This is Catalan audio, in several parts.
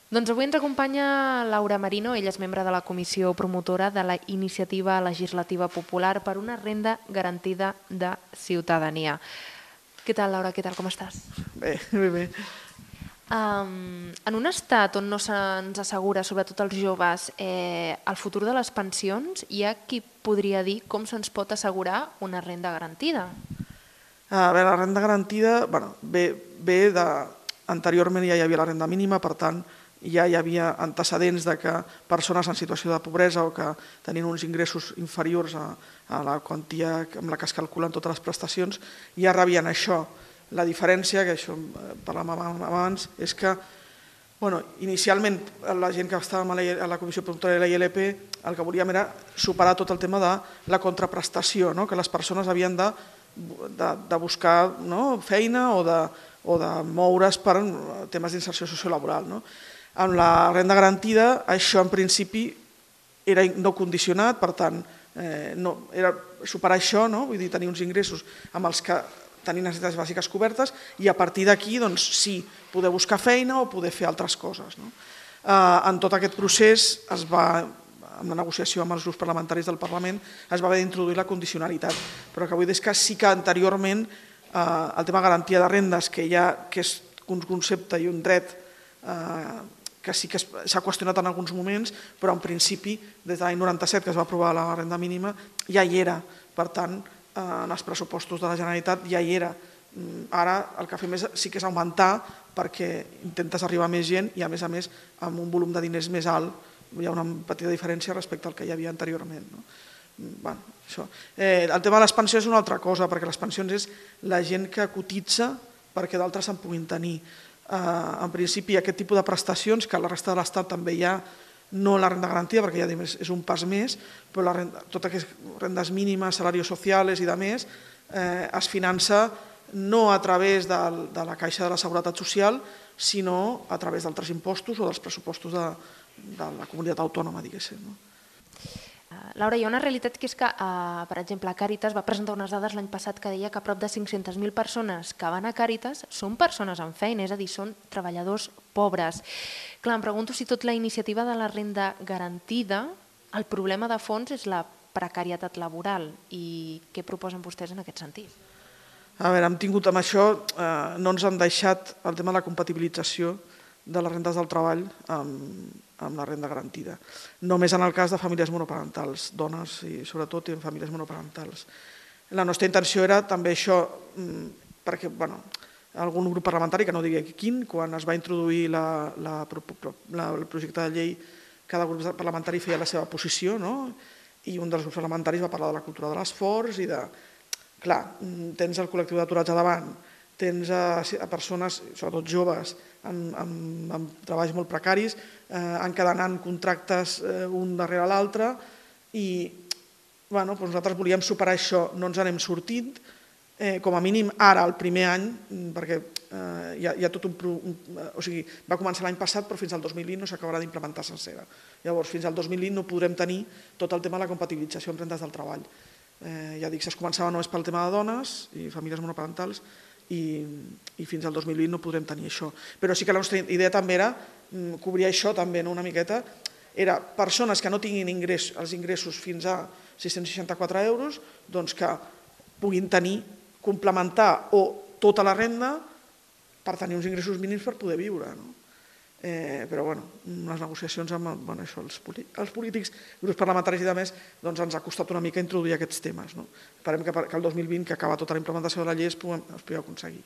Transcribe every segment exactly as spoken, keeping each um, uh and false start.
Doncs avui ens acompanya Laura Marino, ella és membre de la comissió promotora de la Iniciativa Legislativa Popular per una renda garantida de ciutadania. Què tal, Laura? Què tal? Com estàs? Bé, bé, bé. Um, en un estat on no se'ns assegura, sobretot als joves, eh, el futur de les pensions, hi ha qui podria dir com se'ns pot assegurar una renda garantida? A veure, la renda garantida, bueno, ve, ve de... Anteriorment ja hi havia la renda mínima, per tant, ja hi havia antecedents de que persones en situació de pobresa o que tenien uns ingressos inferiors a, a la quantia amb la que es calculen totes les prestacions, ja rebien això. La diferència, que això parlàvem abans, és que bueno, inicialment la gent que estava a la Comissió Promotora de la I L P el que volíem era superar tot el tema de la contraprestació, no? Que les persones havien de, de, de buscar, no? feina o de, o de moure's per temes d'inserció sociolaboral. No? Amb la renda garantida això en principi era no condicionat, per tant eh, no, era superar això, no? Vull dir, tenir uns ingressos amb els que tenir necessitats bàsiques cobertes i a partir d'aquí doncs, sí, poder buscar feina o poder fer altres coses. No? Eh, en tot aquest procés es va, amb la negociació amb els grups parlamentaris del Parlament, es va haver d'introduir la condicionalitat, però el que vull dir és que sí que anteriorment eh, el tema de garantia de rendes, que, ha, que és un concepte i un dret eh, que sí que s'ha qüestionat en alguns moments, però en principi des de l'any noranta-set que es va aprovar la renda mínima ja hi era, per tant en els pressupostos de la Generalitat ja hi era. Ara el que fem és, sí que és augmentar perquè intentes arribar a més gent i a més a més amb un volum de diners més alt hi ha una petita diferència respecte al que hi havia anteriorment. No? Bueno, això. Eh, el tema de les pensions és una altra cosa, perquè les pensions és la gent que cotitza perquè d'altres se'n puguin tenir. Eh, en principi aquest tipus de prestacions, que a la resta de l'Estat també hi ha, no la renda garantida, perquè ja és un pas més, però la renda, totes aquestes rendes mínimes, salaris socials i de més, eh, es finança no a través de, de la Caixa de la Seguretat Social, sinó a través d'altres impostos o dels pressupostos de, de la comunitat autònoma, diguéssim. No? Laura, hi ha una realitat que és que, eh, per exemple, Càritas va presentar unes dades l'any passat que deia que prop de cinc-centes mil persones que van a Càritas són persones amb feina, és a dir, són treballadors pobres. Clar, em pregunto si tot la iniciativa de la renda garantida, el problema de fons és la precarietat laboral i què proposen vostès en aquest sentit? A veure, hem tingut amb això, eh, no ens han deixat el tema de la compatibilització de les rendes del treball amb, amb la renda garantida. Només en el cas de famílies monoparentals, dones i sobretot en famílies monoparentals. La nostra intenció era també això, perquè bueno, algun grup parlamentari, que no digui quin, quan es va introduir la, la, la, el projecte de llei, cada grup parlamentari feia la seva posició, no? I un dels grups parlamentaris va parlar de la cultura de l'esforç i de... Clar, tens el col·lectiu d'aturats a davant, tens a, a persones, sobretot joves, amb, amb, amb treballs molt precaris, eh, encadenant contractes eh, un darrere l'altre i bueno, doncs nosaltres volíem superar això, no ens n'hem sortit, eh, com a mínim ara, el primer any, perquè eh, hi, ha, hi ha tot un, un... O sigui, va començar l'any passat, però fins al dos mil vint no s'acabarà d'implementar sencera. Llavors, fins al dos mil vint no podrem tenir tot el tema de la compatibilització amb rendes del treball. Eh, ja dic, es començava només pel tema de dones i famílies monoparentals, I, i fins al dos mil vint no podrem tenir això. Però sí que la nostra idea també era cobrir això també una miqueta, era persones que no tinguin ingrés, els ingressos fins a sis-cents seixanta-quatre euros, doncs que puguin tenir, complementar o tota la renda per tenir uns ingressos mínims per poder viure. No? Eh, però bueno, les negociacions amb bueno, això, els, els polítics, grups parlamentaris i de més, doncs ens ha costat una mica introduir aquests temes. No? Esperem que, que el dos mil vint, que acaba tota la implementació de la llei, es pugui, es pugui aconseguir.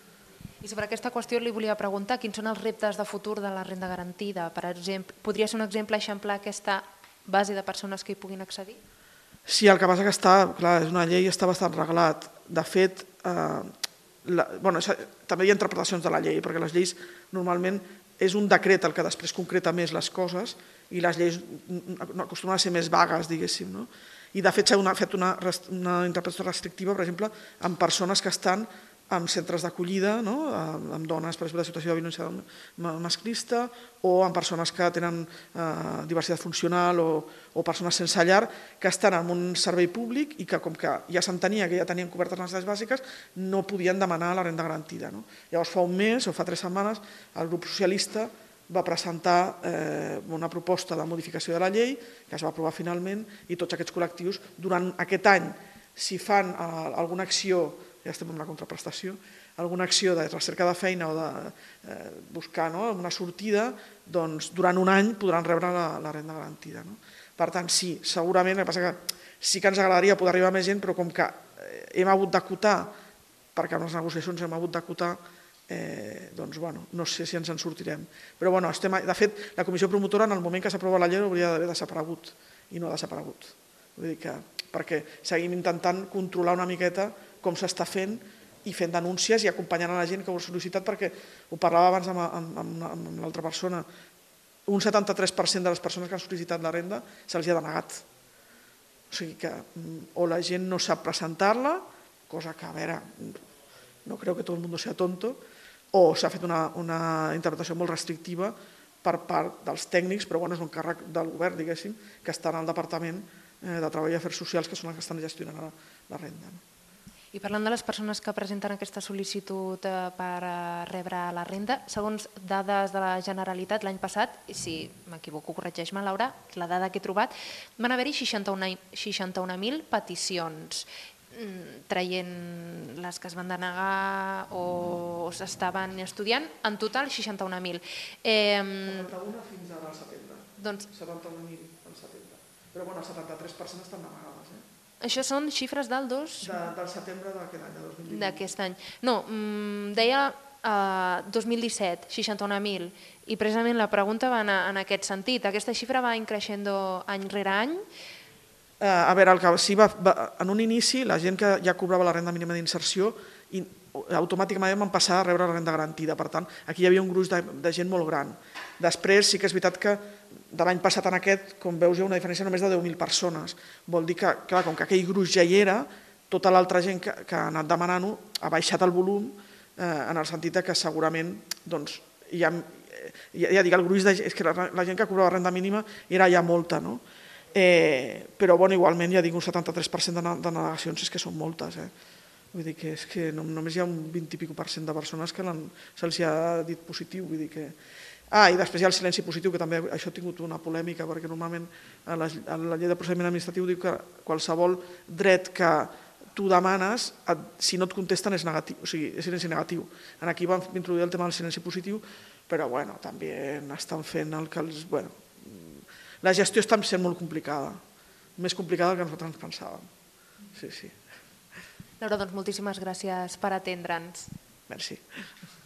I sobre aquesta qüestió li volia preguntar quins són els reptes de futur de la renda garantida. Per exemple, podria ser un exemple eixamplar aquesta base de persones que hi puguin accedir? Sí, el que passa que està, clar, és una llei, està bastant reglat. De fet, eh, la, bueno, també hi ha interpretacions de la llei, perquè les lleis normalment és un decret el que després concreta més les coses i les lleis acostumen a ser més vagues, diguéssim. No? I de fet s'ha fet una, una interpretació restrictiva, per exemple, amb persones que estan en centres d'acollida, no? Amb dones, per exemple, de situació de violència masclista o amb persones que tenen eh, diversitat funcional o, o persones sense llar que estan en un servei públic i que com que ja s'entenia que ja tenien cobertes les necessitats bàsiques no podien demanar la renda garantida. No? Llavors fa un mes o fa tres setmanes el grup socialista va presentar una proposta de modificació de la llei que es va aprovar finalment i tots aquests col·lectius durant aquest any, si fan alguna acció, ja estem en la contraprestació, alguna acció de recerca de feina o de buscar una sortida, doncs durant un any podran rebre la renda garantida. Per tant, sí, segurament, el que passa que sí que ens agradaria poder arribar a més gent, però com que hem hagut d'acotar, perquè en les negociacions hem hagut d'acotar, doncs, bueno, no sé si ens en sortirem. Però, bueno, de fet, la comissió promotora, en el moment que s'aprova la llei, hauria d'haver desaparegut, i no ha desaparegut. Vull dir que, perquè seguim intentant controlar una miqueta com s'està fent i fent denúncies i acompanyant a la gent que ho ha sol·licitat, perquè ho parlava abans amb l'altra persona, un setanta-tres per cent de les persones que han sol·licitat la renda se'ls ha denegat. O sigui que o la gent no sap presentar-la, cosa que, a veure, no creo que todo el mundo sea tonto, o s'ha fet una interpretació molt restrictiva per part dels tècnics, però és un càrrec del govern, diguéssim, que estan al Departament de Treball i Afers Socials, que són els que estan gestionant la renda. I parlant de les persones que presenten aquesta sol·licitud per rebre la renda, segons dades de la Generalitat l'any passat, i si m'equivoco corregeix-me Laura, la dada que he trobat, van haver-hi seixanta-un mil peticions, traient les que es van denegar o s'estaven estudiant, en total seixanta-un mil. setanta-un fins ara al setembre. setanta-un mil al setembre. Però bueno, el setanta-tres per cent estan denegades. Això són xifres del dos... Del setembre d'aquest any, de dos mil divuit. D'aquest any. No, deia dos mil disset, seixanta-un mil, i precisament la pregunta va en aquest sentit. Aquesta xifra va increixent any rere any. A veure, en un inici, la gent que ja cobrava la renda mínima d'inserció automàticament van passar a rebre la renda garantida. Per tant, aquí hi havia un gruix de gent molt gran. Després sí que és veritat que de l'any passat en aquest, com veus, hi ha una diferència només de deu mil persones. Vol dir que, clar, com que aquell gruix ja hi era, tota l'altra gent que ha anat demanant-ho ha baixat el volum en el sentit que segurament, doncs, ja dic, el gruix de gent, és que la gent que cobrava renda mínima era ja molta, no? Però, bueno, igualment, ja dic, un setanta-tres per cent de denegacions és que són moltes, eh? Vull dir que és que només hi ha un vint i pico per cent de persones que se'ls ha dit positiu, vull dir que... Ah, i després hi ha el silenci positiu, que també això ha tingut una polèmica, perquè normalment la llei de procediment administratiu diu que qualsevol dret que tu demanes, si no et contesten és negatiu, o sigui, és silenci negatiu. Aquí vam introduir el tema del silenci positiu, però, bueno, també estan fent el que els... Bueno, la gestió està sent molt complicada, més complicada del que nosaltres ens pensàvem. Sí, sí. Laura, doncs moltíssimes gràcies per atendre'ns. Merci.